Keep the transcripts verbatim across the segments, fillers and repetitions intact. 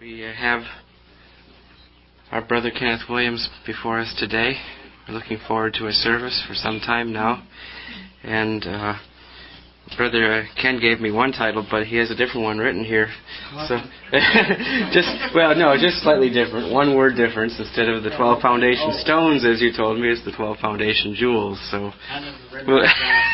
We have our brother Kenneth Williams before us today. We're looking forward to his service for some time now. And uh, Brother uh, Ken gave me one title, but he has a different one written here. So, just well, no, just slightly different. One word difference. Instead of the twelve foundation stones, as you told me, it's the twelve foundation jewels. So, well,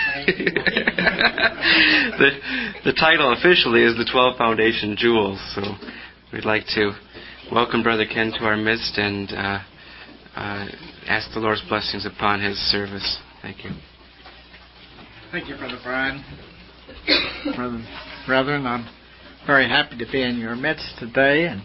the the title officially is the twelve foundation jewels. So, we'd like to welcome Brother Ken to our midst and uh, uh, ask the Lord's blessings upon his service. Thank you. Thank you, Brother Brian. Brother, brethren, I'm very happy to be in your midst today, and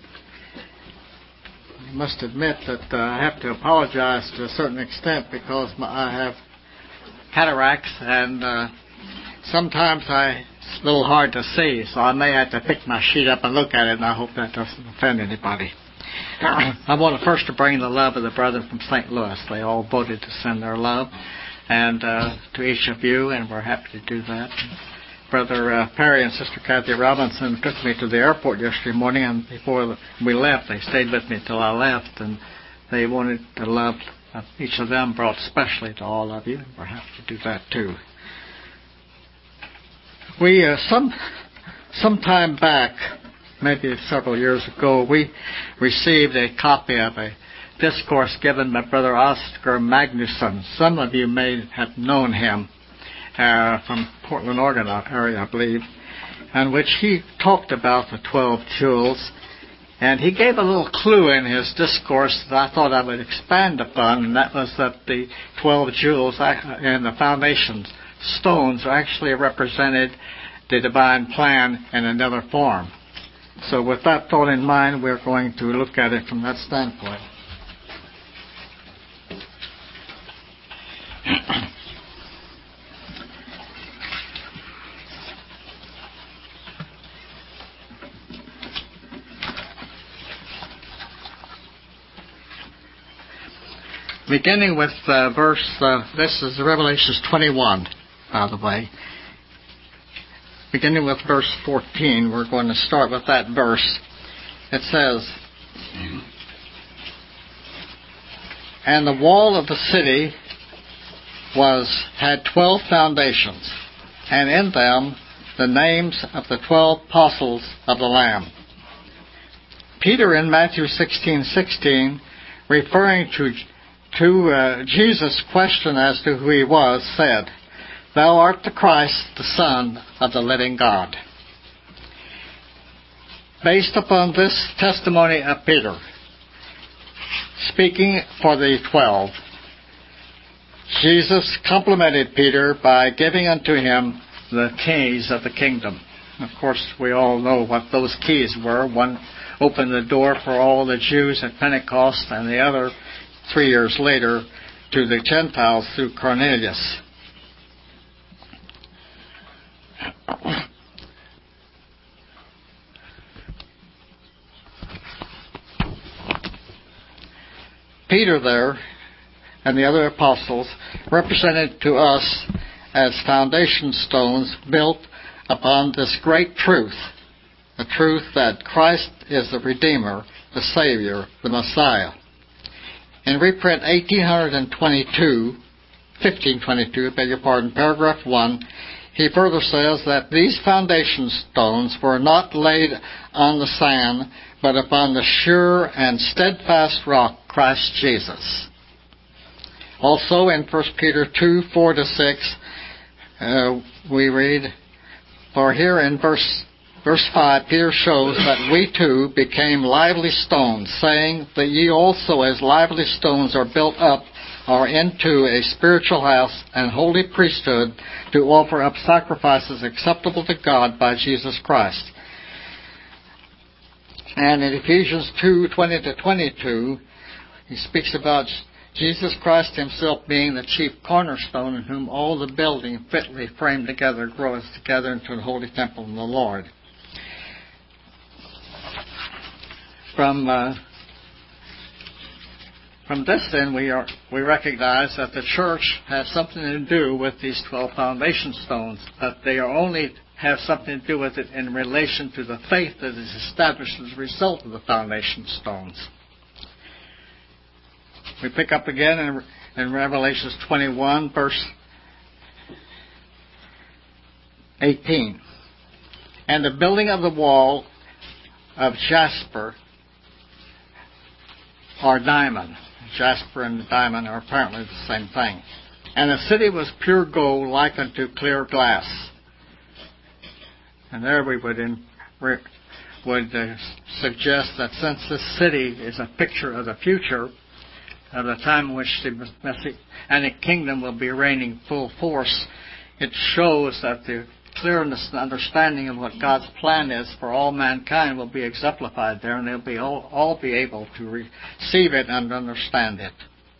I must admit that uh, I have to apologize to a certain extent because my, I have cataracts, and uh, sometimes I, it's a little hard to see, so I may have to pick my sheet up and look at it, and I hope that doesn't offend anybody. I want to first to bring the love of the brethren from Saint Louis. They all voted to send their love. And uh, to each of you, and we're happy to do that. Brother uh, Perry and Sister Kathy Robinson took me to the airport yesterday morning, and before we left, they stayed with me till I left, and they wanted the love of each of them brought specially to all of you, and we're happy to do that too. We, uh, some, some time back, maybe several years ago, we received a copy of a discourse given by Brother Oscar Magnusson. Some of you may have known him uh, from Portland, Oregon area, I believe, in which he talked about the twelve jewels, and he gave a little clue in his discourse that I thought I would expand upon, and that was that the twelve jewels and the foundation stones actually represented the divine plan in another form. So with that thought in mind, we're going to look at it from that standpoint. Beginning with uh, verse, uh, this is Revelations twenty-one, by the way. Beginning with verse fourteen, we're going to start with that verse. It says, "And the wall of the city was had twelve foundations, and in them the names of the twelve apostles of the Lamb." Peter in Matthew sixteen sixteen, referring to to uh, Jesus' question as to who he was, said, "Thou art the Christ, the Son of the living God." Based upon this testimony of Peter, speaking for the twelve, Jesus complimented Peter by giving unto him the keys of the kingdom. Of course, we all know what those keys were. One opened the door for all the Jews at Pentecost, and the other, three years later, to the Gentiles through Cornelius. Peter there and the other apostles represented to us as foundation stones built upon this great truth, the truth that Christ is the Redeemer, the Savior, the Messiah. In reprint eighteen twenty-two, fifteen twenty-two, beg your pardon, paragraph one, he further says that these foundation stones were not laid on the sand, but upon the sure and steadfast rock, Christ Jesus. Also in First Peter two, four to six, uh, we read, "For here in verse Verse five, Peter shows that we too became lively stones, saying that ye also as lively stones are built up or into a spiritual house and holy priesthood to offer up sacrifices acceptable to God by Jesus Christ." And in Ephesians two, twenty to twenty-two, he speaks about Jesus Christ himself being the chief cornerstone in whom all the building fitly framed together groweth together into the holy temple in the Lord. From uh, from this, then, we are we recognize that the church has something to do with these twelve foundation stones, but they are only have something to do with it in relation to the faith that is established as a result of the foundation stones. We pick up again in, in Revelation twenty-one, verse eighteen. And the building of the wall of jasper or diamond. Jasper and diamond are apparently the same thing. And the city was pure gold like unto clear glass. And there we would, in, would uh, suggest that since this city is a picture of the future, of the time in which the Messianic kingdom will be reigning full force, it shows that the clearness and understanding of what God's plan is for all mankind will be exemplified there, and they'll be all, all be able to receive it and understand it.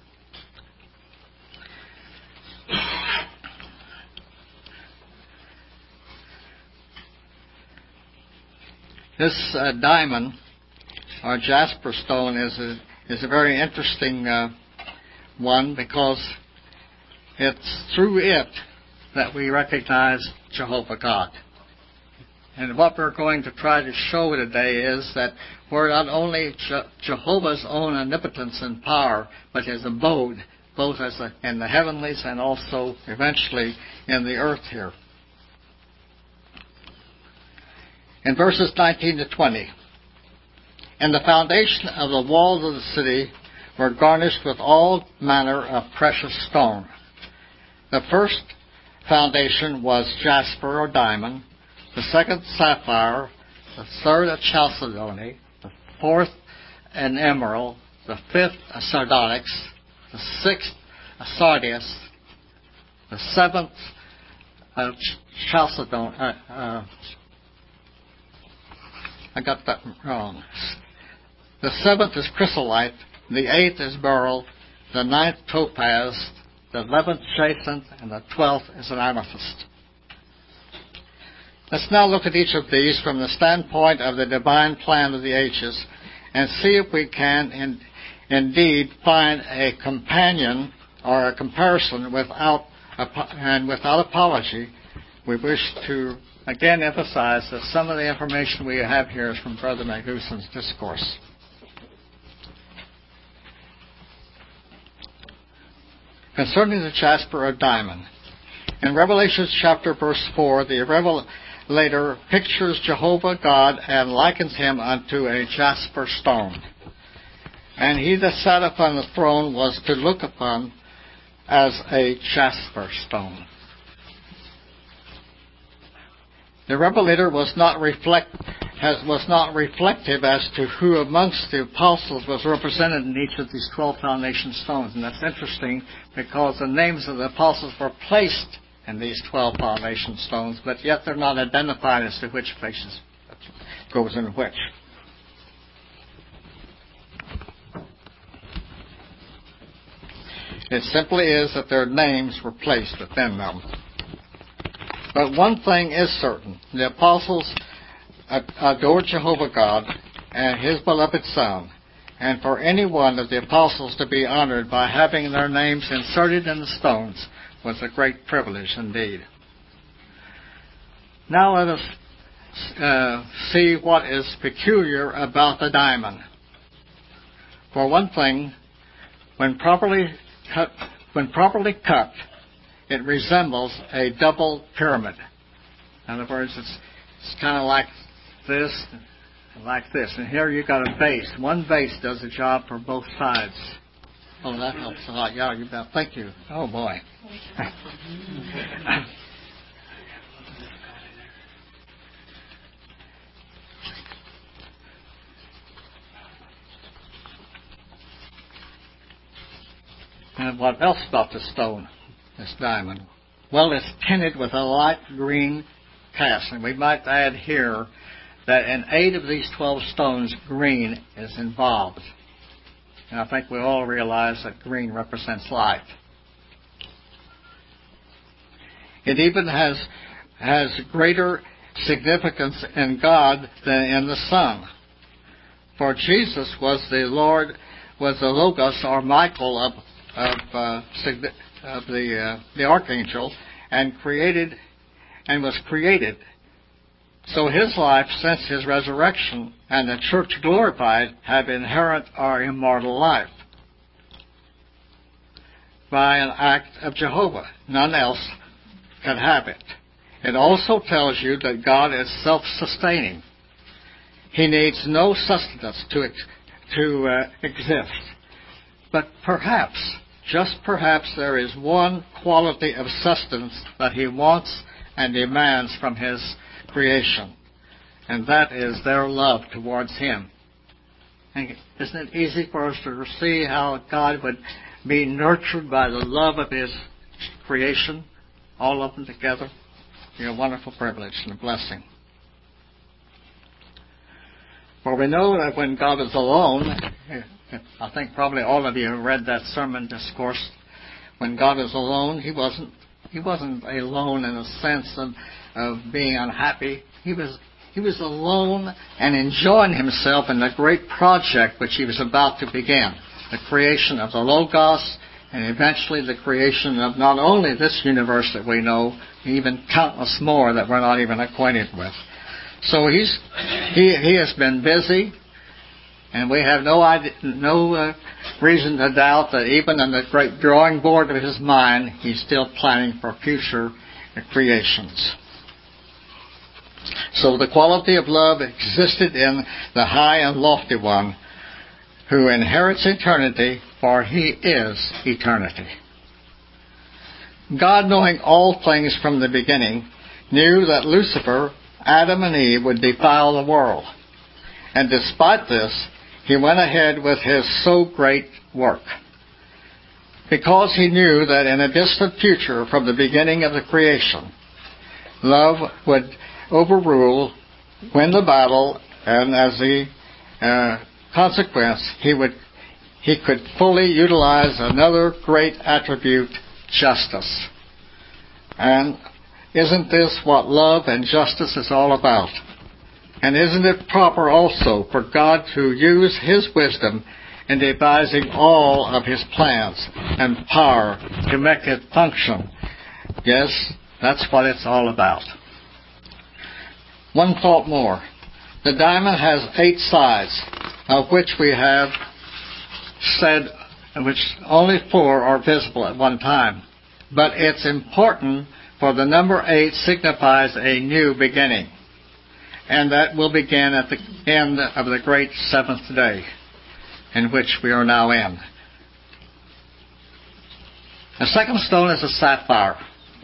This uh, diamond or jasper stone is a, is a very interesting uh, one, because it's through it that we recognize Jehovah God. And what we're going to try to show today is that we're not only Je- Jehovah's own omnipotence and power, but His abode, both as a, in the heavenlies and also eventually in the earth here. In verses nineteen to twenty, and the foundation of the walls of the city were garnished with all manner of precious stone. The first foundation was jasper or diamond, the second sapphire, the third a chalcedony, the fourth an emerald, the fifth a sardonyx, the sixth a sardius, the seventh a chalcedony. Uh, uh, I got that wrong. The seventh is chrysolite, the eighth is beryl, the ninth topaz, the eleventh jacinth, and the twelfth is an amethyst. Let's now look at each of these from the standpoint of the divine plan of the ages and see if we can in, indeed find a companion or a comparison without and without apology. We wish to again emphasize that some of the information we have here is from Brother Maguson's discourse. Concerning the jasper or diamond, in Revelation chapter verse four, the Revelator pictures Jehovah God and likens Him unto a jasper stone. And He that sat upon the throne was to look upon as a jasper stone. The Revelator was not reflect has, was not reflective as to who amongst the apostles was represented in each of these twelve foundation stones. And that's interesting because the names of the apostles were placed in these twelve foundation stones, but yet they're not identified as to which places goes in which. It simply is that their names were placed within them. But one thing is certain. The apostles adored Jehovah God and His beloved Son. And for any one of the apostles to be honored by having their names inserted in the stones was a great privilege indeed. Now let us uh, see what is peculiar about the diamond. For one thing, when properly cut, when properly cut, it resembles a double pyramid. In other words, it's, it's kind of like this, like this. And here you've got a base. One base does the job for both sides. Oh, that helps a lot. Yeah, you bet. Thank you. Oh, boy. And what else about the stone? This diamond? Well, it's tinted with a light green cast. And we might add here that in eight of these twelve stones, green is involved. And I think we all realize that green represents life. It even has, has greater significance in God than in the Son. For Jesus was the Lord, was the Logos or Michael of, of uh, of the uh, the archangel, and created and was created So his life since his resurrection and the church glorified have inherent or immortal life by an act of Jehovah. None else can have it. It also tells you that God is self-sustaining. He needs no sustenance to, to uh, exist. But perhaps, just perhaps, there is one quality of sustenance that he wants and demands from his creation, and that is their love towards him. And isn't it easy for us to see how God would be nurtured by the love of his creation, all of them together? Be a wonderful privilege and a blessing. For we know that when God is alone, I think probably all of you have read that sermon discourse. When God is alone, he wasn't he wasn't alone in a sense of, of being unhappy. He was he was alone and enjoying himself in the great project which he was about to begin, the creation of the Logos, and eventually the creation of not only this universe that we know, even countless more that we're not even acquainted with. So he's he he has been busy, and we have no idea, no uh, reason to doubt that even on the great drawing board of his mind, he's still planning for future creations. So the quality of love existed in the high and lofty one, who inherits eternity, for he is eternity. God, knowing all things from the beginning, knew that Lucifer, Adam and Eve would defile the world. And despite this, he went ahead with his so great work. Because he knew that in a distant future from the beginning of the creation, love would overrule, win the battle, and as the uh, consequence, he would he could fully utilize another great attribute, justice. And isn't this what love and justice is all about? And isn't it proper also for God to use his wisdom in devising all of his plans and power to make it function? Yes, that's what it's all about. One thought more. The diamond has eight sides, of which we have said which only four are visible at one time. But it's important, for the number eight signifies a new beginning. And that will begin at the end of the great seventh day, in which we are now in. The second stone is a sapphire.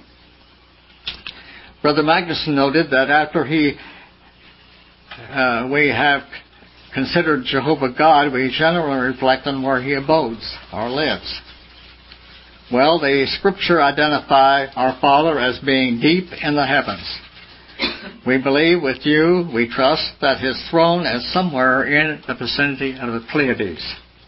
Brother Magnuson noted that after he uh, we have considered Jehovah God, we generally reflect on where he abodes or lives. Well, the Scripture identify our Father as being deep in the heavens. We believe with you, we trust, that his throne is somewhere in the vicinity of the Pleiades.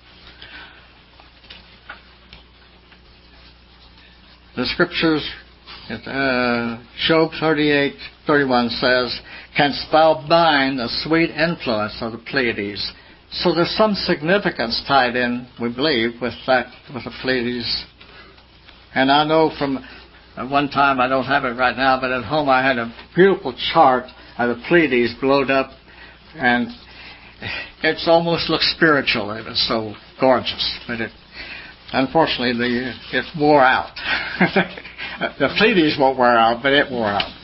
The Scriptures, uh, Job thirty-eight thirty-one says, "Canst thou bind the sweet influence of the Pleiades?" So there's some significance tied in, we believe, with that, with the Pleiades. And I know from at one time, I don't have it right now, but at home I had a beautiful chart of the Pleiades blowed up, and it almost looked spiritual. It was so gorgeous, but it, unfortunately, the, it wore out. The Pleiades won't wear out, but it wore out.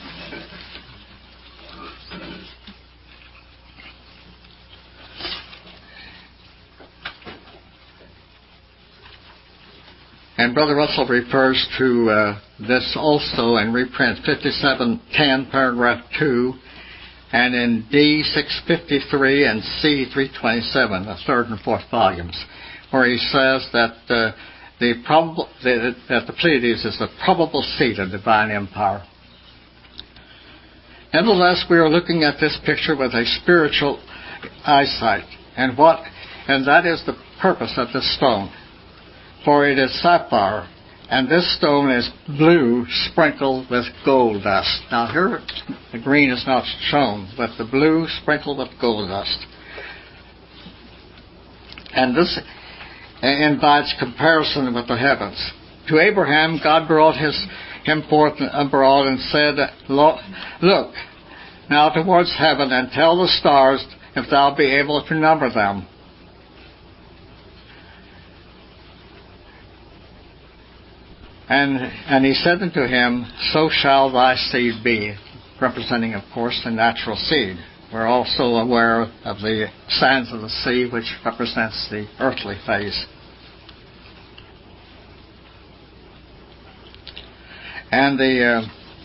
And Brother Russell refers to uh, this also in reprint fifty-seven ten, paragraph two, and in D six fifty-three and C three twenty-seven, the third and fourth volumes, where he says that uh, the probable the, that the Pleiades is the probable seat of divine empire. Nevertheless, we are looking at this picture with a spiritual eyesight, and what, and that is the purpose of this stone. For it is sapphire, and this stone is blue sprinkled with gold dust. Now here, the green is not shown, but the blue sprinkled with gold dust. And this invites comparison with the heavens. To Abraham, God brought his, him forth abroad and said, "Look, now towards heaven, and tell the stars if thou be able to number them. And, and he said unto him, so shall thy seed be, representing, of course, the natural seed. We're also aware of the sands of the sea, which represents the earthly phase. And the uh,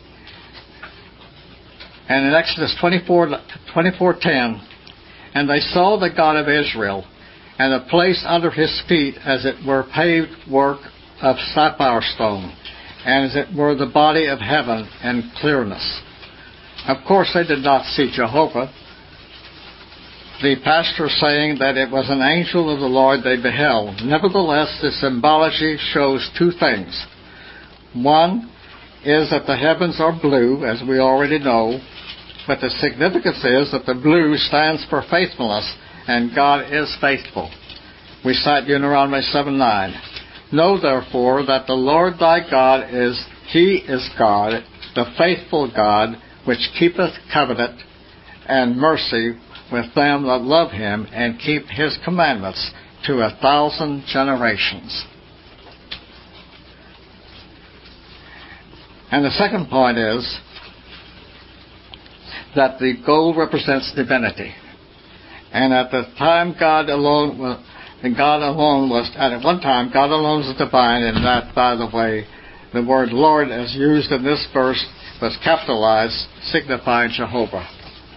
and in Exodus twenty-four, twenty-four ten, and they saw the God of Israel, and a place under his feet as it were paved work of sapphire stone, and as it were the body of heaven and clearness. Of course, they did not see Jehovah. The pastor saying that it was an angel of the Lord they beheld. Nevertheless, the symbology shows two things. One is that the heavens are blue, as we already know, but the significance is that the blue stands for faithfulness, and God is faithful. We cite Deuteronomy seven nine. Know therefore that the Lord thy God is, He is God, the faithful God, which keepeth covenant and mercy with them that love him and keep his commandments to a thousand generations. And the second point is that the gold represents divinity. And at the time God alone was, and God alone was, at one time God alone was divine, and that, by the way, the word Lord as used in this verse was capitalized, signifying Jehovah.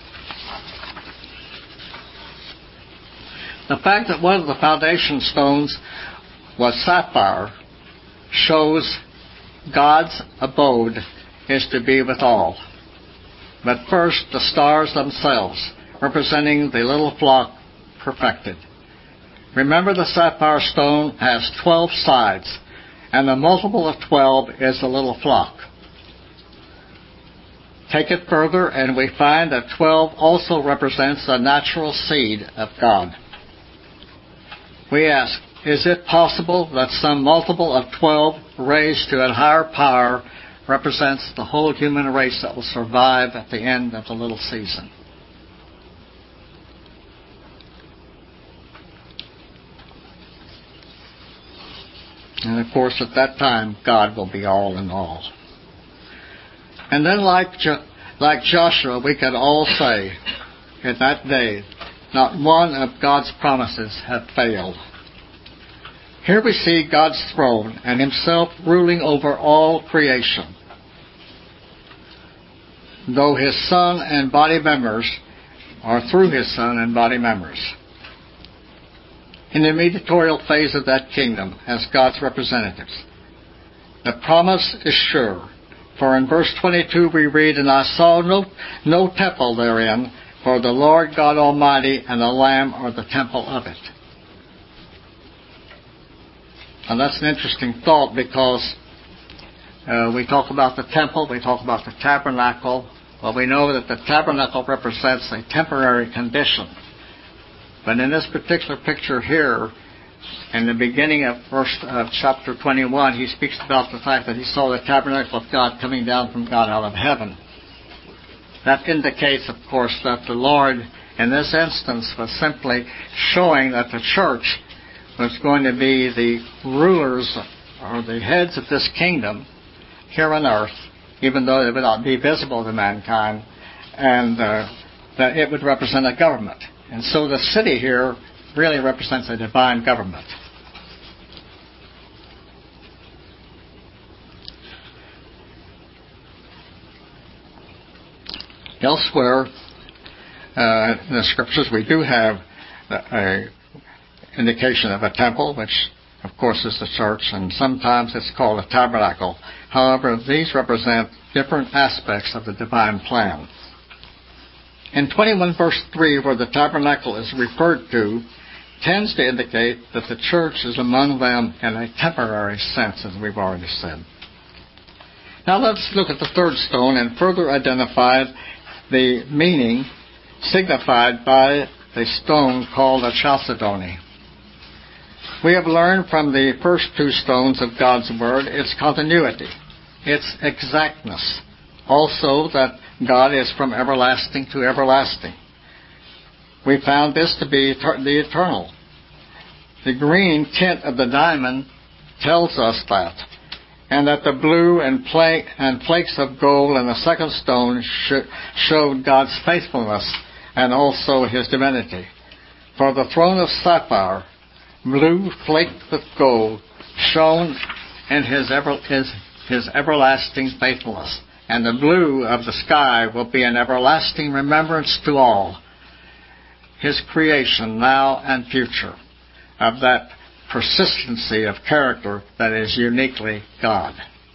The fact that one of the foundation stones was sapphire shows God's abode is to be with all. But first, the stars themselves, representing the little flock perfected. Remember, the sapphire stone has twelve sides, and the multiple of twelve is the little flock. Take it further, and we find that twelve also represents the natural seed of God. We ask, is it possible that some multiple of twelve raised to a higher power represents the whole human race that will survive at the end of the little season? And of course, at that time, God will be all in all. And then, like jo- like Joshua, we could all say, in that day, not one of God's promises have failed. Here we see God's throne and Himself ruling over all creation, though His Son and body members are through His Son and body members. In the mediatorial phase of that kingdom, as God's representatives, the promise is sure. For in verse twenty-two we read, and I saw no, no temple therein, for the Lord God Almighty and the Lamb are the temple of it. And that's an interesting thought, because uh, we talk about the temple, we talk about the tabernacle. Well, we know that the tabernacle represents a temporary condition. But in this particular picture here, in the beginning of verse of chapter twenty-one, he speaks about the fact that he saw the tabernacle of God coming down from God out of heaven. That indicates, of course, that the Lord, in this instance, was simply showing that the church was going to be the rulers or the heads of this kingdom here on earth, even though it would not be visible to mankind, and uh, that it would represent a government. And so the city here really represents a divine government. Elsewhere uh, in the Scriptures, we do have an indication of a temple, which of course is the church, and sometimes it's called a tabernacle. However, these represent different aspects of the divine plan. In twenty-one verse three, where the tabernacle is referred to, tends to indicate that the church is among them in a temporary sense, as we've already said. Now let's look at the third stone and further identify the meaning signified by the stone called a chalcedony. We have learned from the first two stones of God's Word its continuity, its exactness. Also that God is from everlasting to everlasting. We found this to be the eternal. The green tint of the diamond tells us that, and that the blue and, pla- and flakes of gold in the second stone sh- showed God's faithfulness and also His divinity. For the throne of sapphire, blue flaked with gold, shone in His, ever- his, his everlasting faithfulness. And the blue of the sky will be an everlasting remembrance to all, His creation now and future, of that persistency of character that is uniquely God.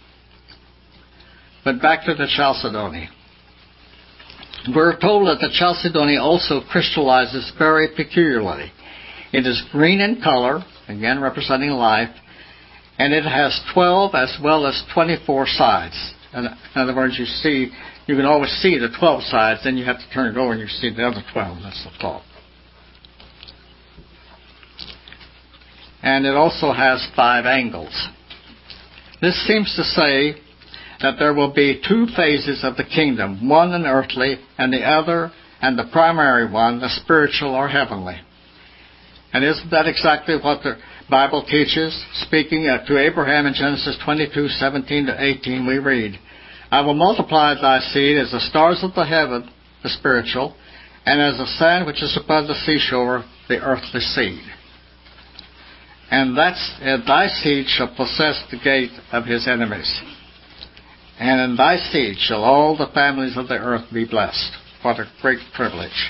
But back to the chalcedony. We're told that the chalcedony also crystallizes very peculiarly. It is green in color, again representing life, and it has twelve as well as twenty-four sides. In other words, you see, you can always see the twelve sides, then you have to turn it over and you see the other twelve. That's the thought. And it also has five angles. This seems to say that there will be two phases of the kingdom, one an earthly and the other, and the primary one, the spiritual or heavenly. And isn't that exactly what the Bible teaches? Speaking to Abraham in Genesis twenty-two, seventeen to eighteen, we read, I will multiply thy seed as the stars of the heaven, the spiritual, and as the sand which is above the seashore, the earthly seed. And that's, and thy seed shall possess the gate of his enemies. And in thy seed shall all the families of the earth be blessed. What a great privilege.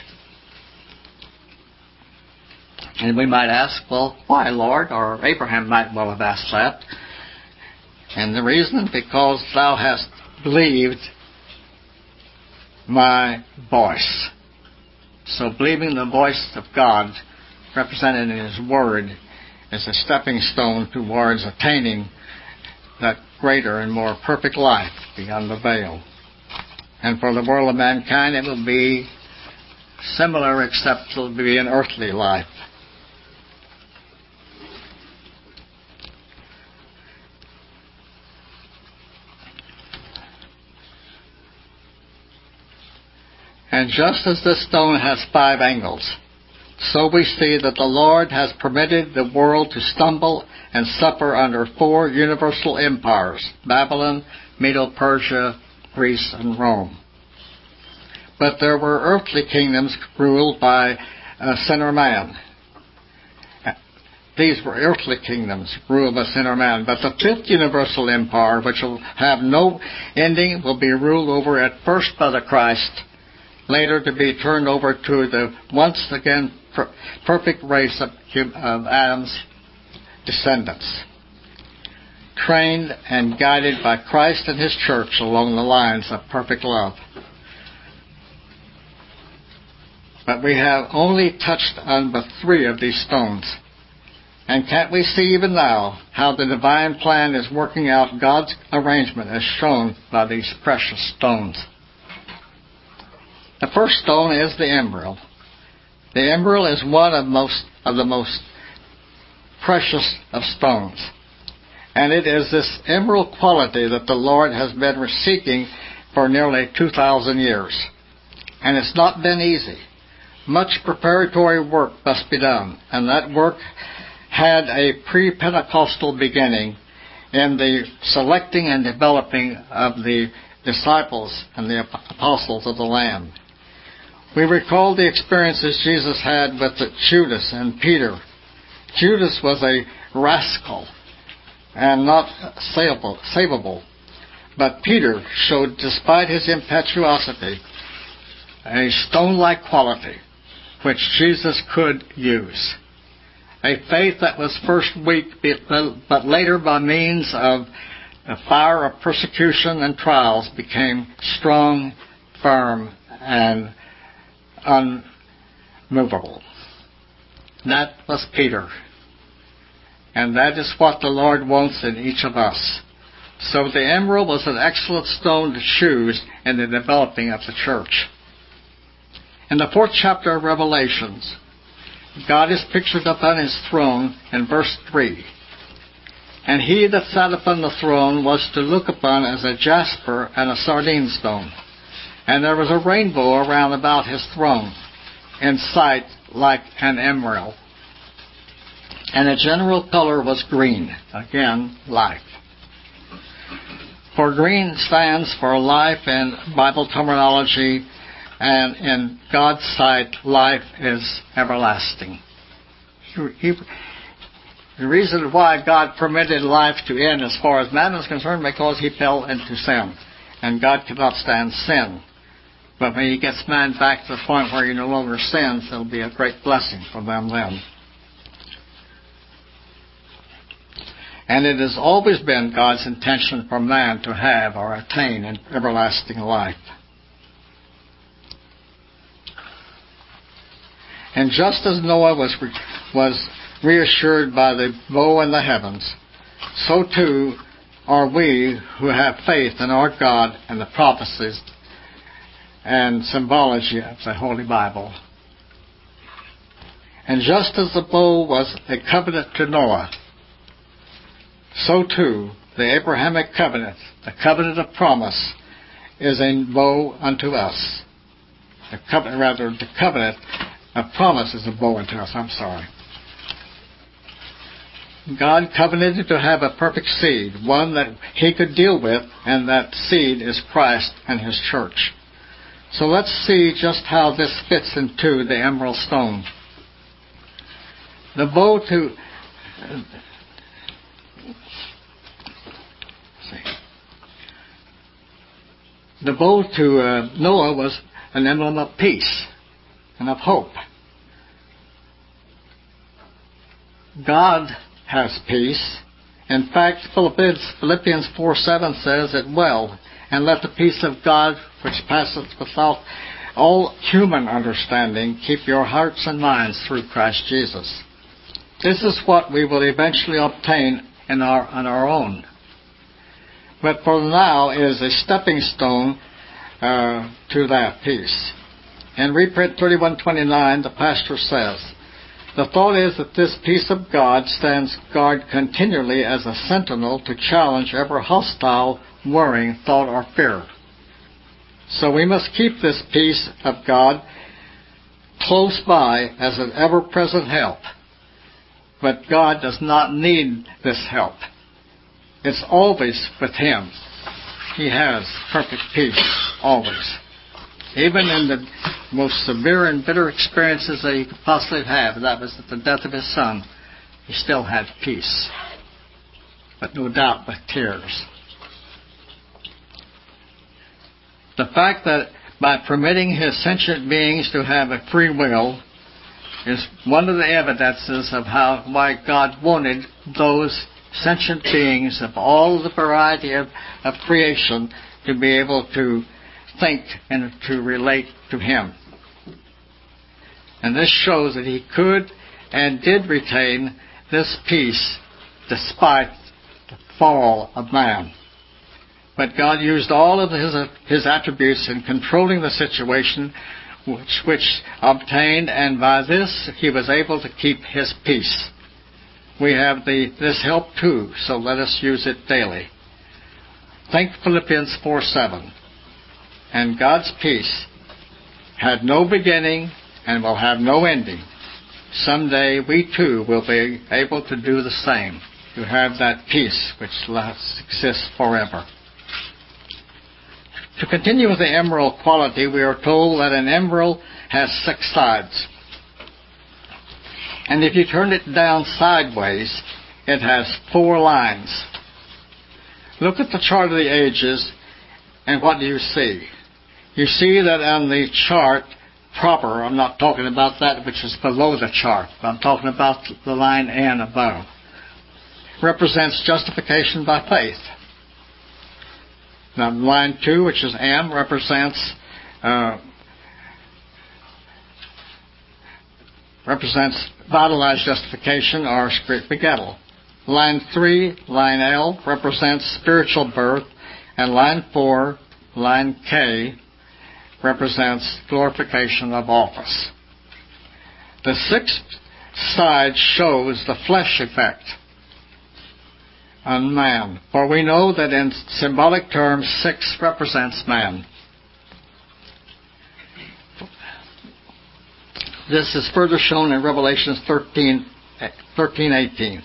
And we might ask, well, why, Lord? Or Abraham might well have asked that. And the reason, because thou hast believed my voice. So believing the voice of God, represented in His Word, is a stepping stone towards attaining that greater and more perfect life beyond the veil. And for the world of mankind, it will be similar, except it will be an earthly life. And just as this stone has five angles, so we see that the Lord has permitted the world to stumble and suffer under four universal empires, Babylon, Medo-Persia, Greece, and Rome. But there were earthly kingdoms ruled by a sinner man. These were earthly kingdoms ruled by sinner man. But the fifth universal empire, which will have no ending, will be ruled over at first by the Christ, later to be turned over to the once again per- perfect race of, of Adam's descendants, trained and guided by Christ and His church along the lines of perfect love. But we have only touched on but three of these stones. And can't we see even now how the divine plan is working out God's arrangement as shown by these precious stones? The first stone is the emerald. The emerald is one of most of the most precious of stones. And it is this emerald quality that the Lord has been seeking for nearly two thousand years. And it's not been easy. Much preparatory work must be done. And that work had a pre-Pentecostal beginning in the selecting and developing of the disciples and the apostles of the Lamb. We recall the experiences Jesus had with Judas and Peter. Judas was a rascal and not savable, savable. But Peter showed, despite his impetuosity, a stone-like quality which Jesus could use. A faith that was first weak, but later by means of the fire of persecution and trials became strong, firm, and unmovable. That was Peter. And that is what the Lord wants in each of us. So the emerald was an excellent stone to choose in the developing of the church. In the fourth chapter of Revelations, God is pictured upon His throne in verse three. And He that sat upon the throne was to look upon as a jasper and a sardine stone. And there was a rainbow around about his throne, in sight like an emerald. And the general color was green. Again, life. For green stands for life in Bible terminology, and in God's sight, life is everlasting. He, the reason why God permitted life to end as far as man is concerned, because he fell into sin. And God cannot stand sin. But when he gets man back to the point where he no longer sins, it'll be a great blessing for them then. And it has always been God's intention for man to have or attain an everlasting life. And just as Noah was re- was reassured by the bow in the heavens, so too are we who have faith in our God and the prophecies and symbology of the Holy Bible. And just as the bow was a covenant to Noah, so too the Abrahamic covenant, the covenant of promise, is a bow unto us. The covenant, rather, the covenant of promise is a bow unto us. I'm sorry. God covenanted to have a perfect seed, one that he could deal with, and that seed is Christ and his church. So let's see just how this fits into the emerald stone. The bow to... Uh, see. The bow to uh, Noah was an emblem of peace and of hope. God has peace. In fact, Philippians four seven says it well. And let the peace of God, which passeth without all human understanding, keep your hearts and minds through Christ Jesus. This is what we will eventually obtain in our, on our own. But for now, it is a stepping stone uh, to that peace. In reprint thirty-one twenty-nine, the pastor says, the thought is that this peace of God stands guard continually as a sentinel to challenge every hostile, worrying thought or fear. So we must keep this peace of God close by as an ever-present help. But God does not need this help. It's always with Him. He has perfect peace, always. Even in the most severe and bitter experiences that he could possibly have, that was at the death of his son, he still had peace. But no doubt with tears. The fact that by permitting his sentient beings to have a free will is one of the evidences of how why God wanted those sentient beings of all the variety of, of creation to be able to think and to relate to Him. And this shows that He could and did retain this peace despite the fall of man. But God used all of his, his attributes in controlling the situation which, which obtained, and by this He was able to keep His peace. We have the, this help too, so let us use it daily. Think Philippians four seven. And God's peace had no beginning and will have no ending. Someday we too will be able to do the same, to have that peace which lasts, exists forever. To continue with the emerald quality, we are told that an emerald has six sides. And if you turn it down sideways, it has four lines. Look at the chart of the ages, and what do you see? You see that on the chart proper, I'm not talking about that which is below the chart, but I'm talking about the line N above, represents justification by faith. Now line two, which is M, represents uh, represents vitalized justification or spirit begettal. Line three, line L, represents spiritual birth, and line four, line K, represents glorification of office. The sixth side shows the flesh effect on man, for we know that in symbolic terms six represents man. This is further shown in Revelation thirteen, eighteen.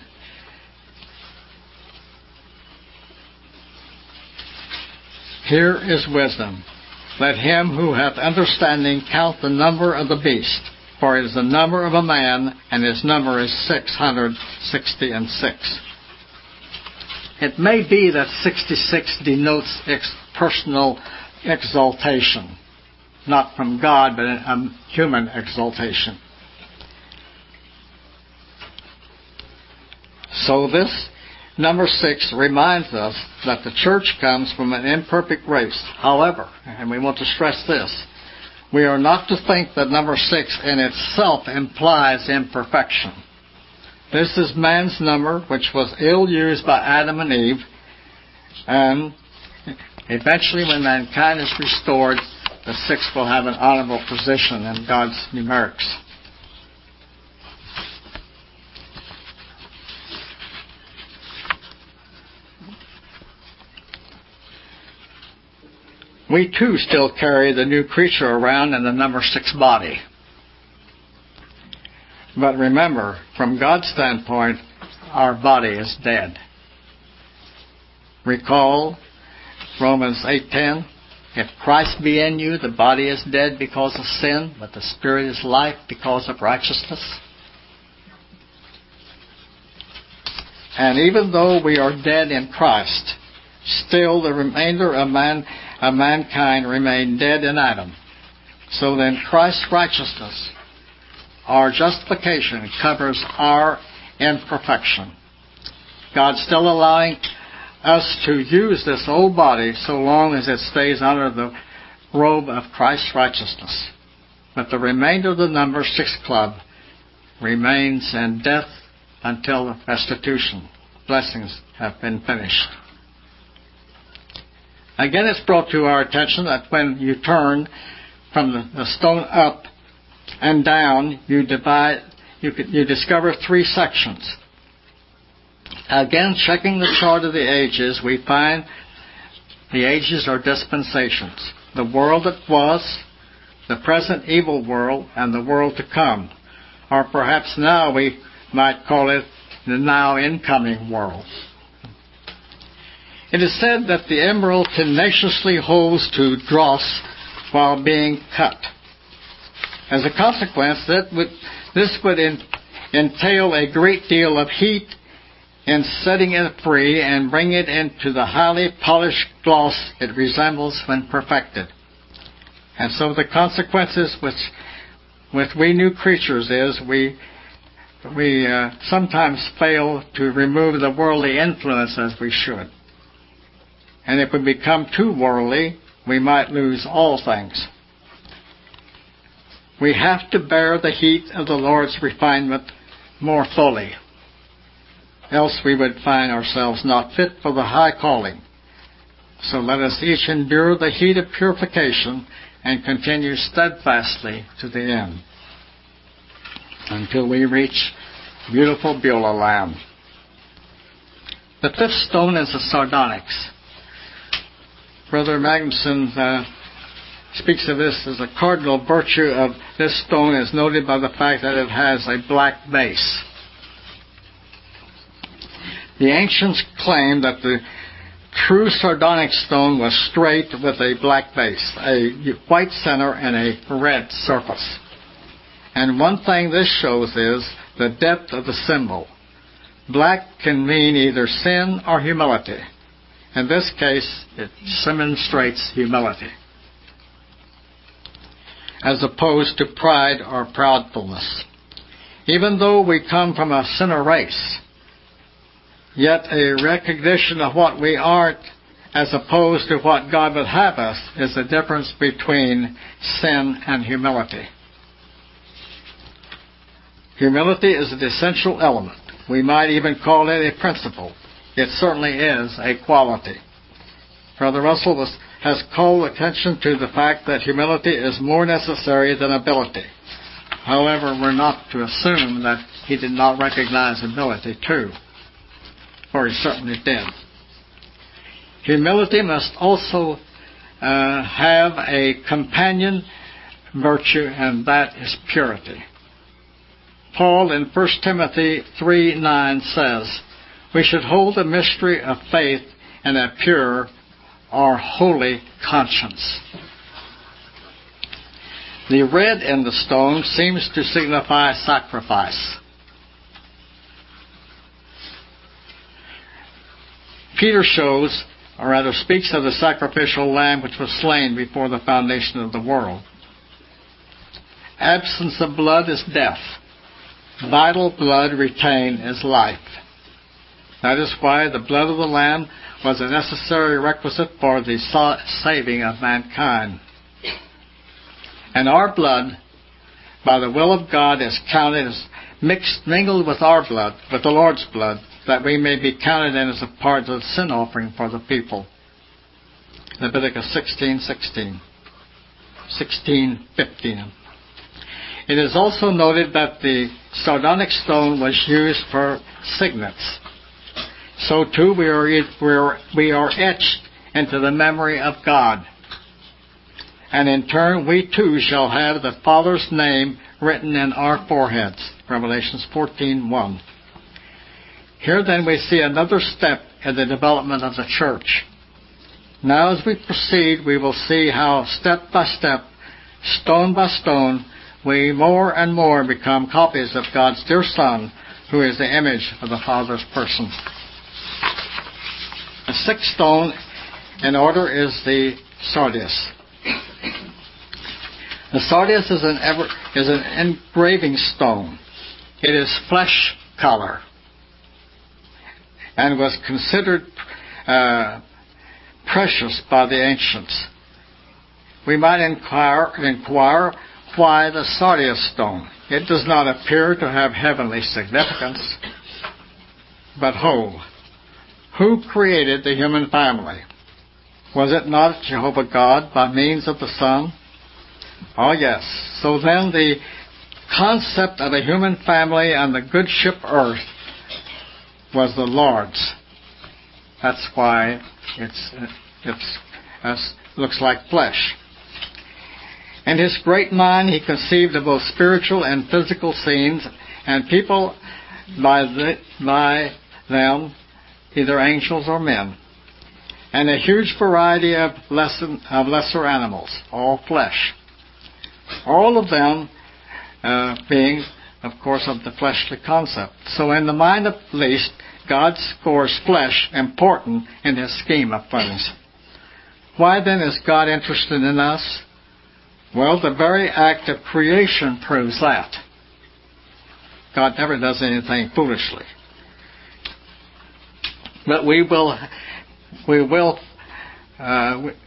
Here is wisdom. Let him who hath understanding count the number of the beast, for it is the number of a man, and his number is six hundred sixty and six. It may be that sixty-six denotes ex- personal exaltation, not from God, but a human exaltation. So this number six reminds us that the church comes from an imperfect race. However, and we want to stress this, we are not to think that number six in itself implies imperfection. This is man's number, which was ill-used by Adam and Eve, and eventually when mankind is restored, the six will have an honorable position in God's numerics. We too still carry the new creature around in the number six body. But remember, from God's standpoint, our body is dead. Recall Romans eight ten. If Christ be in you, the body is dead because of sin, but the spirit is life because of righteousness. And even though we are dead in Christ, still the remainder of man of mankind remain dead in Adam. So then Christ's righteousness, our justification, covers our imperfection. God's still allowing us to use this old body so long as it stays under the robe of Christ's righteousness. But the remainder of the number six club remains in death until the restitution. Blessings have been finished. Again, it's brought to our attention that when you turn from the, the stone up and down, you divide, you, you discover three sections. Again, checking the chart of the ages, we find the ages are dispensations. The world that was, the present evil world, and the world to come. Or perhaps now we might call it the now incoming world. It is said that the emerald tenaciously holds to dross while being cut. As a consequence, that would, this would in, entail a great deal of heat in setting it free and bring it into the highly polished gloss it resembles when perfected. And so the consequences with, with we new creatures is we we uh, sometimes fail to remove the worldly influence as we should. And if we become too worldly, we might lose all things. We have to bear the heat of the Lord's refinement more fully. Else we would find ourselves not fit for the high calling. So let us each endure the heat of purification and continue steadfastly to the end, until we reach beautiful Beulah land. The fifth stone is the sardonyx. Brother Magnuson uh, speaks of this as a cardinal virtue of this stone is noted by the fact that it has a black base. The ancients claimed that the true sardonyx stone was straight with a black base, a white center, and a red surface. And one thing this shows is the depth of the symbol. Black can mean either sin or humility. In this case, it demonstrates humility, as opposed to pride or proudfulness. Even though we come from a sinner race, yet a recognition of what we aren't as opposed to what God would have us is the difference between sin and humility. Humility is an essential element. We might even call it a principle. It certainly is a quality. Brother Russell was, has called attention to the fact that humility is more necessary than ability. However, we're not to assume that he did not recognize ability too, for he certainly did. Humility must also uh, have a companion virtue, and that is purity. Paul in First Timothy three nine says, we should hold the mystery of faith in a pure or holy conscience. The red in the stone seems to signify sacrifice. Peter shows, or rather speaks of the sacrificial lamb which was slain before the foundation of the world. Absence of blood is death. Vital blood retained is life. That is why the blood of the Lamb was a necessary requisite for the saving of mankind. And our blood, by the will of God, is counted as mixed, mingled with our blood, with the Lord's blood, that we may be counted in as a part of the sin offering for the people. Leviticus sixteen sixteen, sixteen fifteen. It is also noted that the sardonyx stone was used for signets. So too we are, we are, we are etched into the memory of God. And in turn we too shall have the Father's name written in our foreheads. Revelations fourteen one. Here then we see another step in the development of the church. Now as we proceed, we will see how step by step, stone by stone, we more and more become copies of God's dear Son, who is the image of the Father's person. The sixth stone in order is the sardius. The sardius is an, ever, is an engraving stone. It is flesh color and was considered uh, precious by the ancients. We might inquire, inquire why the sardius stone. It does not appear to have heavenly significance. But who? Who created the human family? Was it not Jehovah God by means of the Son? Oh yes. So then the concept of a human family on the good ship earth was the Lord's. That's why it's it's it looks like flesh. In his great mind, he conceived of both spiritual and physical scenes, and people by, the, by them, either angels or men, and a huge variety of, lesson, of lesser animals, all flesh. All of them uh, being, of course, of the fleshly concept. So in the mind at least, God scores flesh important in his scheme of things. Why then is God interested in us? Well, the very act of creation proves that. God never does anything foolishly. But we will, we will, uh, we,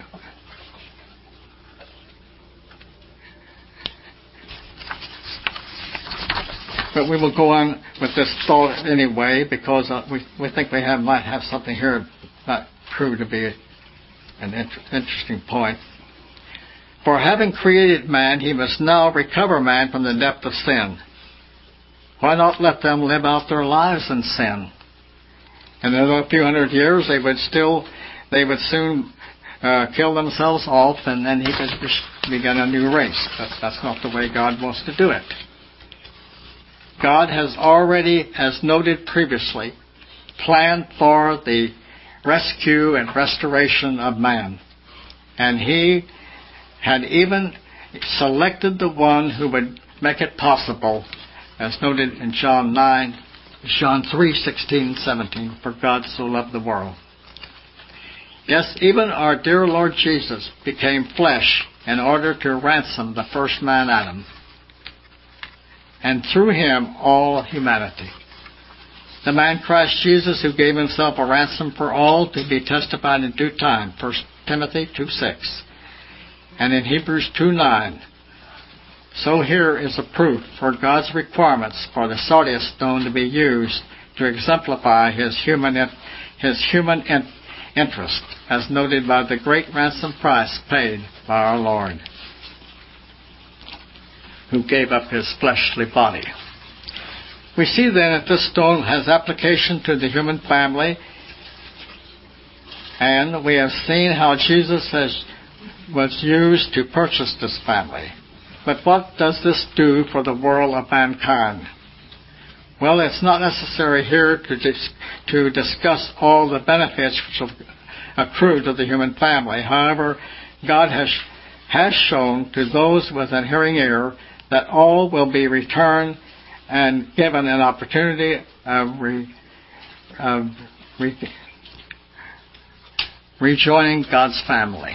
but we will go on with this thought anyway, because uh, we we think we have might have something here that proved to be an inter- interesting point. For having created man, he must now recover man from the depth of sin. Why not let them live out their lives in sin? And in a few hundred years, they would still, they would soon uh, kill themselves off, and then he could begin a new race. But that's not the way God wants to do it. God has already, as noted previously, planned for the rescue and restoration of man. And he had even selected the one who would make it possible, as noted in John nine, John three sixteen, seventeen. For God so loved the world. Yes, even our dear Lord Jesus became flesh in order to ransom the first man Adam, and through him all humanity. The man Christ Jesus, who gave himself a ransom for all, to be testified in due time. First Timothy two six. And in Hebrews two nine. So here is a proof for God's requirements for the sardius stone to be used to exemplify his human his human interest, as noted by the great ransom price paid by our Lord, who gave up his fleshly body. We see then that this stone has application to the human family, and we have seen how Jesus has was used to purchase this family. But what does this do for the world of mankind? Well, it's not necessary here to dis- to discuss all the benefits which will accrue to the human family. However, God has has shown to those with an hearing ear that all will be returned and given an opportunity of, re, of re, rejoining God's family,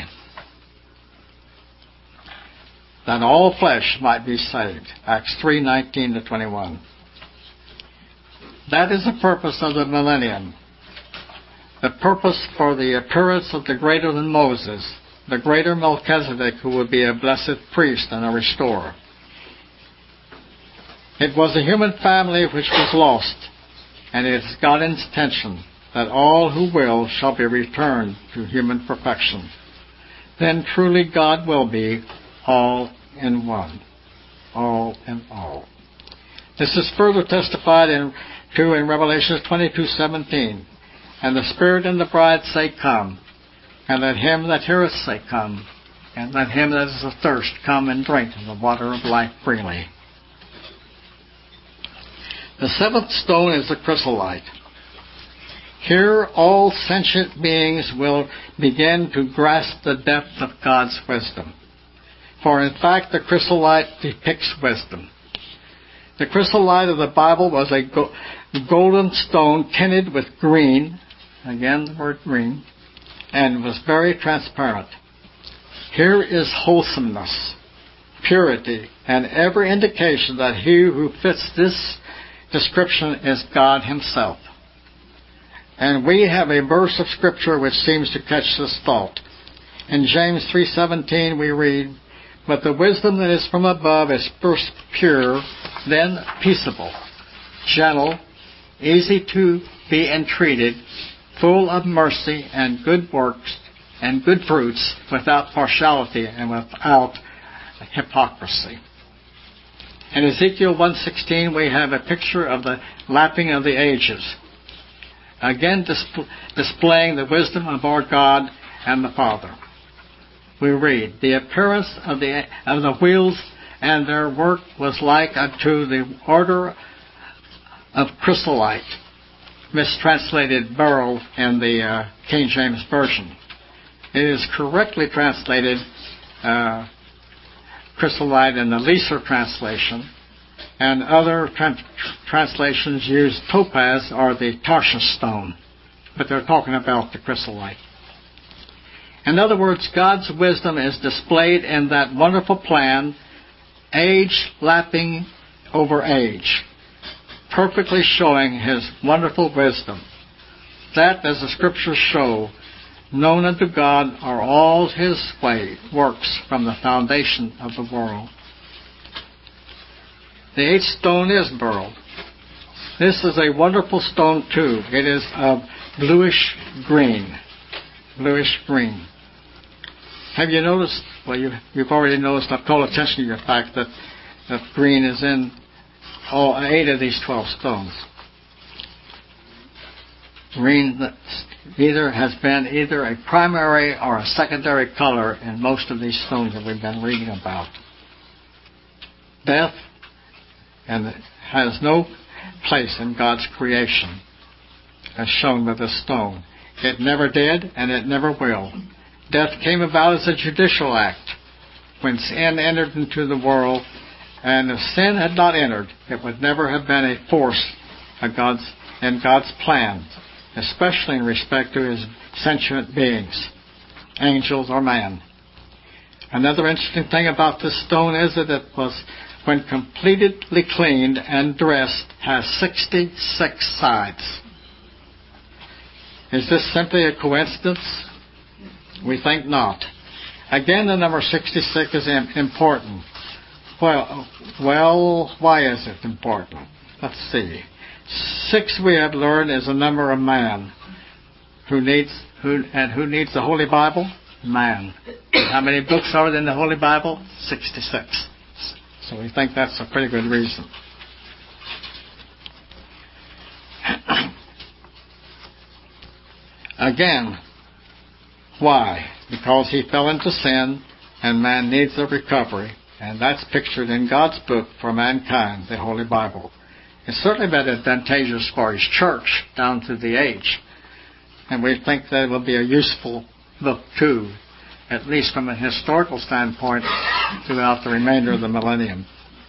that all flesh might be saved. Acts three nineteen to twenty-one. That is the purpose of the millennium. The purpose for the appearance of the greater than Moses, the greater Melchizedek, who would be a blessed priest and a restorer. It was the human family which was lost, and it is God's intention that all who will shall be returned to human perfection. Then truly God will be all in one, all in all. This is further testified in, to in Revelation twenty-two seventeen. And the Spirit and the bride say, Come. And let him that heareth say, Come. And let him that is athirst come and drink of the water of life freely. The seventh stone is the chrysolite. Here all sentient beings will begin to grasp the depth of God's wisdom. For in fact the chrysolite depicts wisdom. The chrysolite of the Bible was a go- golden stone tinted with green, again the word green, and was very transparent. Here is wholesomeness, purity, and every indication that he who fits this description is God himself. And we have a verse of Scripture which seems to catch this thought. In James three seventeen we read, But the wisdom that is from above is first pure, then peaceable, gentle, easy to be entreated, full of mercy and good works and good fruits, without partiality and without hypocrisy. In Ezekiel one sixteen we have a picture of the lapping of the ages, again disp- displaying the wisdom of our God and the Father. We read, The appearance of the of the wheels and their work was like unto the order of chrysolite, mistranslated beryl in the uh, King James Version. It is correctly translated uh, chrysolite in the Leeser translation, and other tra- translations use topaz or the Tarshish stone, but they're talking about the chrysolite. In other words, God's wisdom is displayed in that wonderful plan, age lapping over age, perfectly showing His wonderful wisdom. That, as the Scriptures show, known unto God are all His way works from the foundation of the world. The eighth stone is beryl. This is a wonderful stone too. It is of bluish green. Bluish green. Have you noticed, well you, you've already noticed, I've called attention to the fact that, that green is in all eight of these twelve stones. Green either has been either a primary or a secondary color in most of these stones that we've been reading about. Death and has no place in God's creation, as shown by this stone. It never did, and it never will. Death came about as a judicial act when sin entered into the world, and if sin had not entered, it would never have been a force of God's, in God's plan, especially in respect to His sentient beings, angels or man. Another interesting thing about this stone is that it was, when completely cleaned and dressed, has sixty-six sides. Is this simply a coincidence? We think not. Again, the number sixty-six is important. Well, well, why is it important? Let's see. Six, we have learned, is a number of man. Who needs who and who needs the Holy Bible? Man. How many books are there in the Holy Bible? Sixty-six. So we think that's a pretty good reason. Again, why? Because he fell into sin, and man needs a recovery, and that's pictured in God's book for mankind, the Holy Bible. It's certainly been advantageous for his church down through the age. And we think that it will be a useful book too, at least from a historical standpoint, throughout the remainder of the millennium.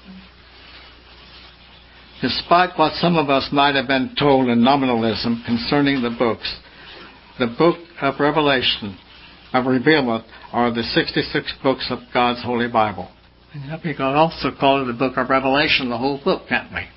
Despite what some of us might have been told in nominalism concerning the books, the book of Revelation, of revealment, are the sixty-six books of God's Holy Bible. And we can also call it the book of Revelation, the whole book, can't we?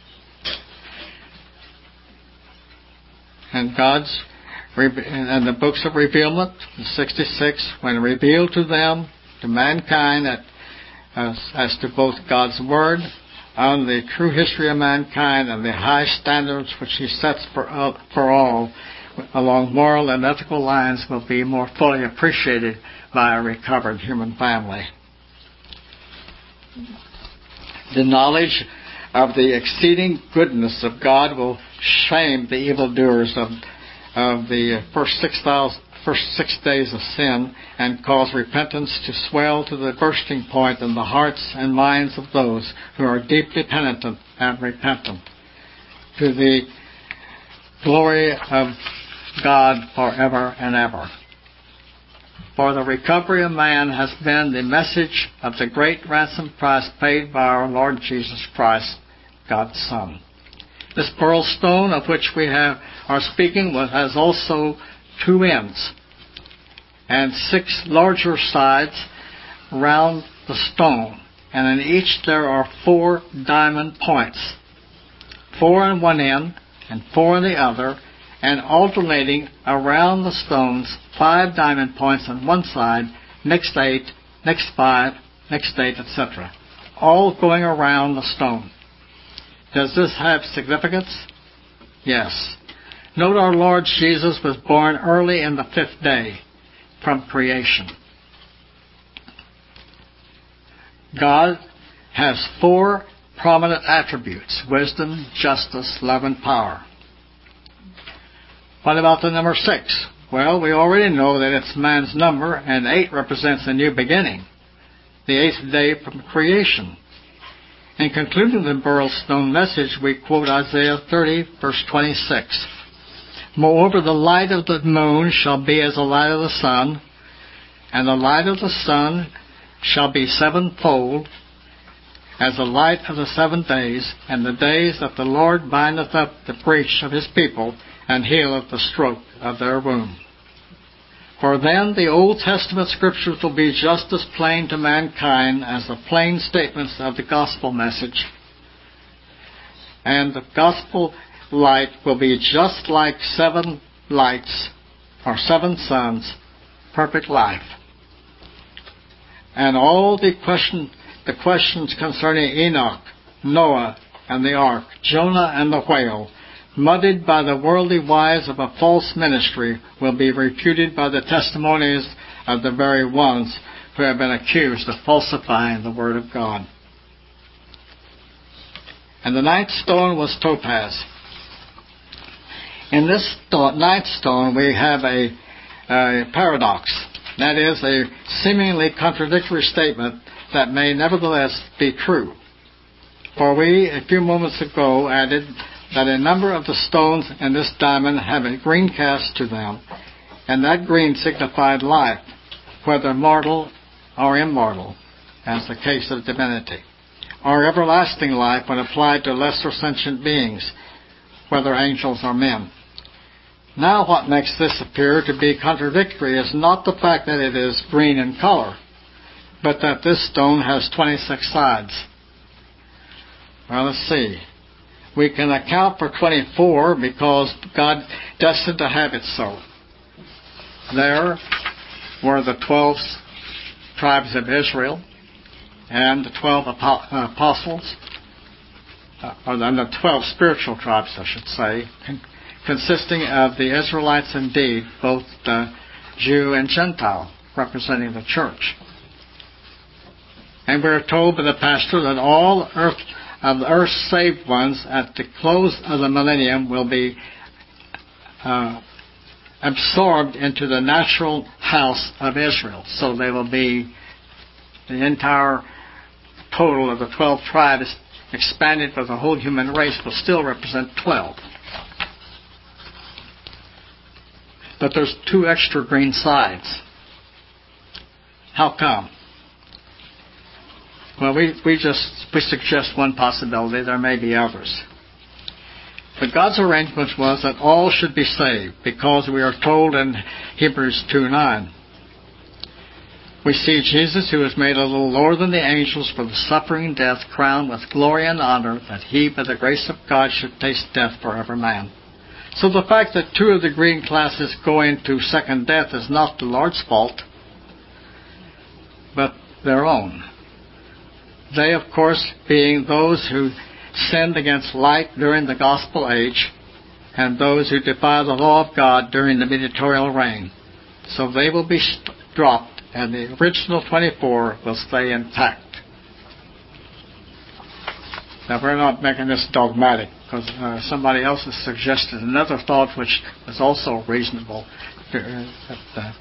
And God's and the books of revealment, the sixty-six, when revealed to them, to mankind, as, as to both God's Word and the true history of mankind and the high standards which He sets for, uh, for all, along moral and ethical lines, will be more fully appreciated by a recovered human family. The knowledge of the exceeding goodness of God will shame the evildoers of of the first six thousand, first six days of sin, and cause repentance to swell to the bursting point in the hearts and minds of those who are deeply penitent and repentant, to the glory of God forever and ever. For the recovery of man has been the message of the great ransom price paid by our Lord Jesus Christ, God's Son. This pearl stone of which we have are speaking has also two ends and six larger sides round the stone, and in each there are four diamond points, four on one end and four on the other, and alternating around the stones, five diamond points on one side, next eight, next five, next eight, et cetera, all going around the stone. Does this have significance? Yes. Note our Lord Jesus was born early in the fifth day from creation. God has four prominent attributes: wisdom, justice, love, and power. What about the number six? Well, we already know that it's man's number, and eight represents a new beginning, the eighth day from creation. In concluding the beryl stone message, we quote Isaiah thirty, verse twenty-six. Moreover, the light of the moon shall be as the light of the sun, and the light of the sun shall be sevenfold, as the light of the seven days, and the days that the Lord bindeth up the breach of His people, and healeth the stroke of their wound. For then the Old Testament Scriptures will be just as plain to mankind as the plain statements of the gospel message. And the gospel light will be just like seven lights, or seven suns, perfect life. And all the question, the questions concerning Enoch, Noah, and the ark, Jonah and the whale, muddied by the worldly wise of a false ministry, will be refuted by the testimonies of the very ones who have been accused of falsifying the Word of God. And the ninth stone was topaz. In this ninth stone we have a, a paradox. That is, a seemingly contradictory statement that may nevertheless be true. For we, a few moments ago, added that a number of the stones in this diamond have a green cast to them, and that green signified life, whether mortal or immortal, as the case of divinity, or everlasting life when applied to lesser sentient beings, whether angels or men. Now what makes this appear to be contradictory is not the fact that it is green in color, but that this stone has twenty-six sides. Well, let's see. We can account for twenty-four because God destined to have it so. There were the twelve tribes of Israel and the twelve apostles, or the twelve spiritual tribes, I should say, consisting of the Israelites indeed, both the Jew and Gentile, representing the church. And we are told by the pastor that all earth of the earth's saved ones at the close of the millennium will be uh, absorbed into the natural house of Israel. So they will be, the entire total of the twelve tribes expanded for the whole human race, will still represent twelve. But there's two extra green sides. How come? Well, we, we just we suggest one possibility. There may be others. But God's arrangement was that all should be saved, because we are told in Hebrews two nine, we see Jesus, who was made a little lower than the angels for the suffering death, crowned with glory and honor, that he, by the grace of God, should taste death for every man. So the fact that two of the green classes go into second death is not the Lord's fault, but their own. They, of course, being those who sinned against light during the gospel age, and those who defy the law of God during the mediatorial reign. So they will be st- dropped, and the original twenty-four will stay intact. Now, we're not making this dogmatic, because uh, somebody else has suggested another thought which is also reasonable. Uh,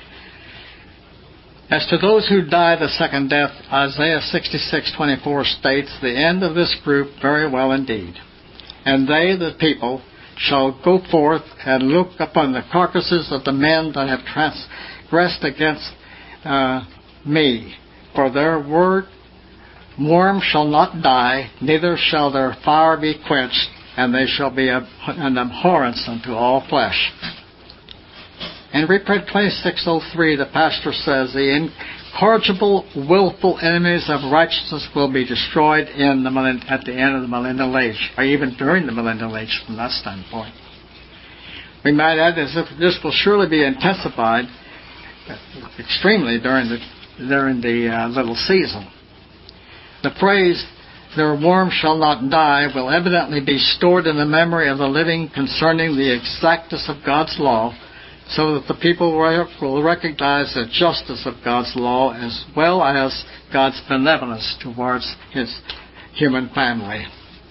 As to those who die the second death, Isaiah sixty-six twenty-four states, the end of this group very well indeed. And they, the people, shall go forth and look upon the carcasses of the men that have transgressed against uh, me. For their word worm shall not die, neither shall their fire be quenched, and they shall be an abhorrence unto all flesh. In reprint twenty-six oh three, the pastor says, the incorrigible, willful enemies of righteousness will be destroyed in the at the end of the millennial age, or even during the millennial age from that standpoint. We might add as if this will surely be intensified extremely during the during the uh, little season. The phrase, their worm shall not die, will evidently be stored in the memory of the living concerning the exactness of God's law, so that the people will recognize the justice of God's law as well as God's benevolence towards His human family.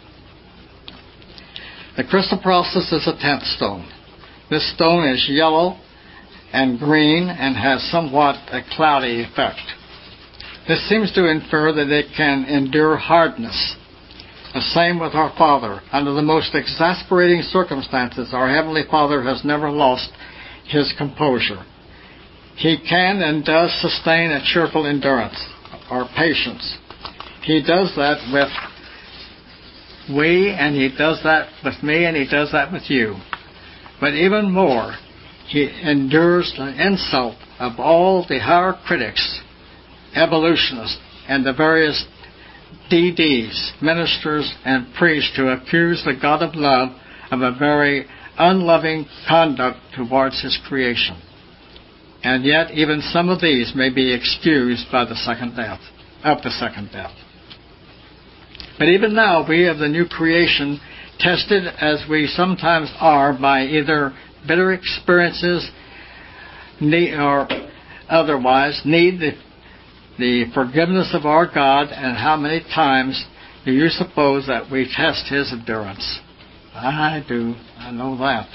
The crystal process is a tenth stone. This stone is yellow and green and has somewhat a cloudy effect. This seems to infer that it can endure hardness. The same with our Father. Under the most exasperating circumstances, our Heavenly Father has never lost His composure. He can and does sustain a cheerful endurance, or patience. He does that with we, and He does that with me, and He does that with you. But even more, He endures the insult of all the higher critics, evolutionists, and the various D Ds, ministers and priests, who accuse the God of love of a very unloving conduct towards His creation. And yet even some of these may be excused by the second death, of the second death. But even now we of the new creation, tested as we sometimes are by either bitter experiences or otherwise, need the, the forgiveness of our God. And how many times do you suppose that we test His endurance? I do. I know that.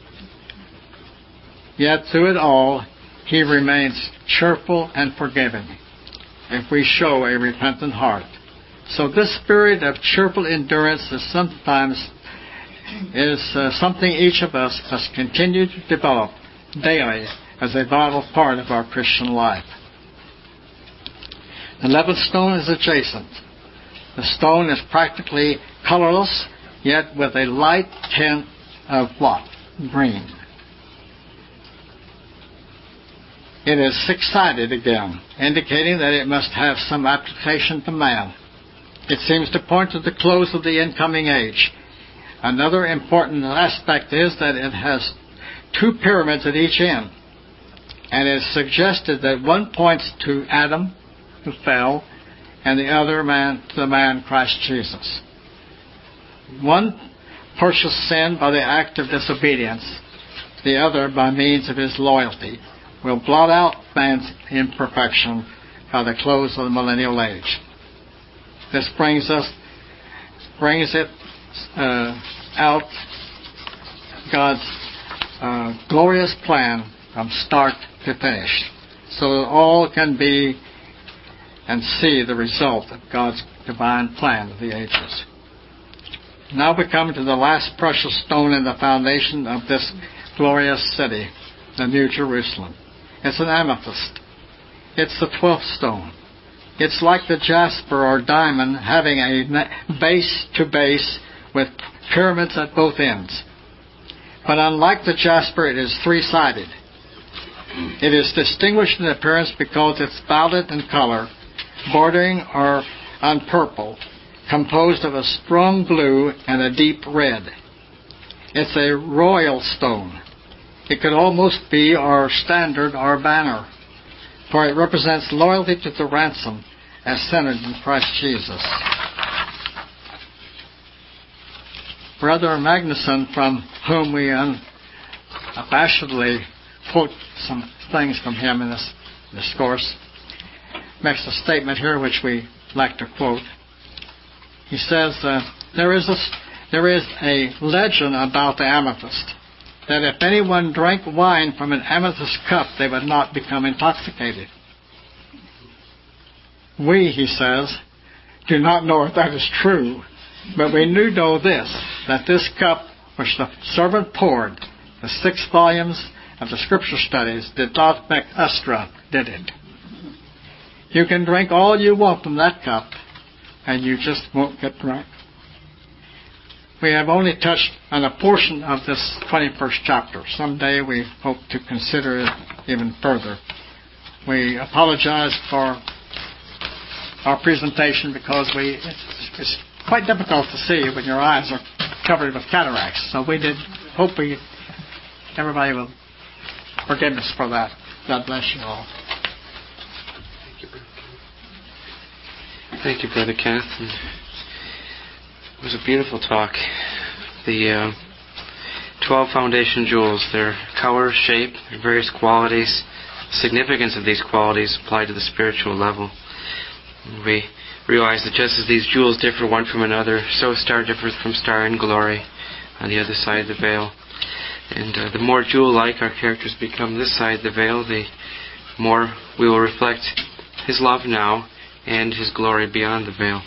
Yet through it all, He remains cheerful and forgiving if we show a repentant heart. So this spirit of cheerful endurance is sometimes is uh, something each of us must continue to develop daily as a vital part of our Christian life. The eleventh stone is adjacent. The stone is practically colorless, yet with a light tint of what? Green. It is six-sided again, indicating that it must have some application to man. It seems to point to the close of the incoming age. Another important aspect is that it has two pyramids at each end, and it is suggested that one points to Adam, who fell, and the other man to the man Christ Jesus. One purchased sin by the act of disobedience, the other by means of his loyalty, will blot out man's imperfection by the close of the millennial age. This brings us, brings it uh, out God's uh, glorious plan from start to finish, so that all can be and see the result of God's divine plan of the ages. Now we come to the last precious stone in the foundation of this glorious city, the New Jerusalem. It's an amethyst. It's the twelfth stone. It's like the jasper or diamond, having a base to base with pyramids at both ends. But unlike the jasper, it is three-sided. It is distinguished in appearance because it's violet in color, bordering or on purple, composed of a strong blue and a deep red. It's a royal stone. It could almost be our standard or banner, for it represents loyalty to the ransom as centered in Christ Jesus. Brother Magnuson, from whom we unabashedly quote some things from him in this discourse, makes a statement here which we like to quote. He says, uh, there is a, there is a legend about the amethyst, that if anyone drank wine from an amethyst cup, they would not become intoxicated. We, he says, do not know if that is true, but we do know this, that this cup which the servant poured, the six volumes of the Scripture studies, did not make us drunk, did it? You can drink all you want from that cup, and you just won't get drunk. We have only touched on a portion of this twenty-first chapter. Someday we hope to consider it even further. We apologize for our presentation because we it's quite difficult to see when your eyes are covered with cataracts. So we did hope we everybody will forgive us for that. God bless you all. Thank you, Brother Kenneth. And it was a beautiful talk. The uh, twelve foundation jewels, their color, shape, their various qualities, significance of these qualities applied to the spiritual level. And we realize that just as these jewels differ one from another, so star differs from star in glory on the other side of the veil. And uh, the more jewel-like our characters become this side of the veil, the more we will reflect His love now and His glory beyond the veil.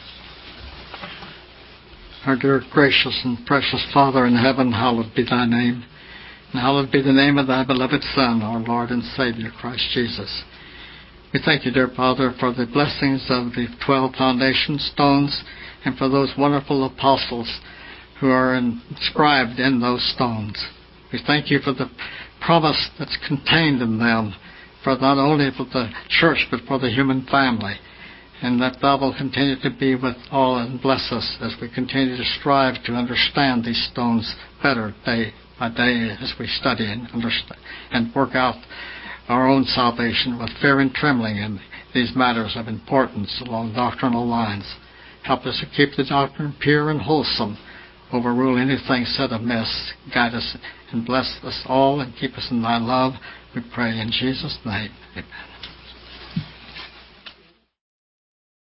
Our dear, gracious, and precious Father in heaven, hallowed be Thy name. And hallowed be the name of Thy beloved Son, our Lord and Savior, Christ Jesus. We thank you, dear Father, for the blessings of the twelve foundation stones and for those wonderful apostles who are inscribed in those stones. We thank you for the promise that's contained in them, for not only for the church but for the human family, and that Thou will continue to be with all and bless us as we continue to strive to understand these stones better day by day as we study and understand and work out our own salvation with fear and trembling in these matters of importance along doctrinal lines. Help us to keep the doctrine pure and wholesome, overrule anything said amiss, guide us and bless us all and keep us in Thy love. We pray in Jesus' name. Amen.